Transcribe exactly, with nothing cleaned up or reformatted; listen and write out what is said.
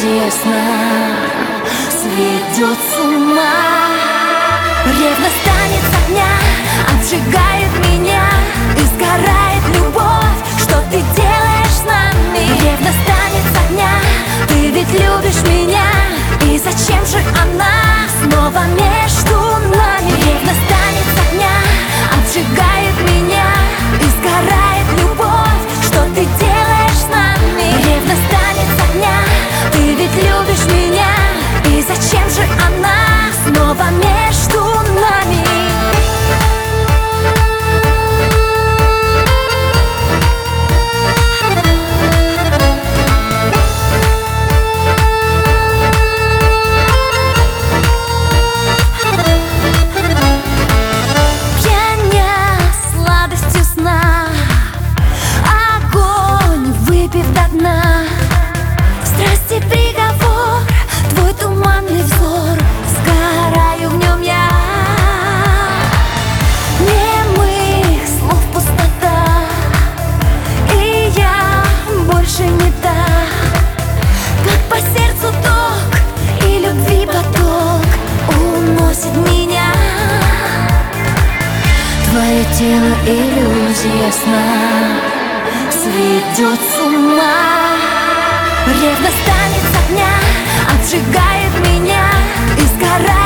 иллюзия сна сведет с ума. Ревность танец огня обжигает меня, и сгорает любовь, что ты делаешь с нами. Ревность танец огня, ты ведь любишь меня, и зачем же она снова между нами? Ревность танец огня обжигает меня, и сгорает любовь, что ты делаешь с нами. Ревность танец огня, ты ведь любишь меня, и зачем же она снова между нами? Твое тело иллюзия сна сведет с ума. Ревность танец огня обжигает меня, и сгорает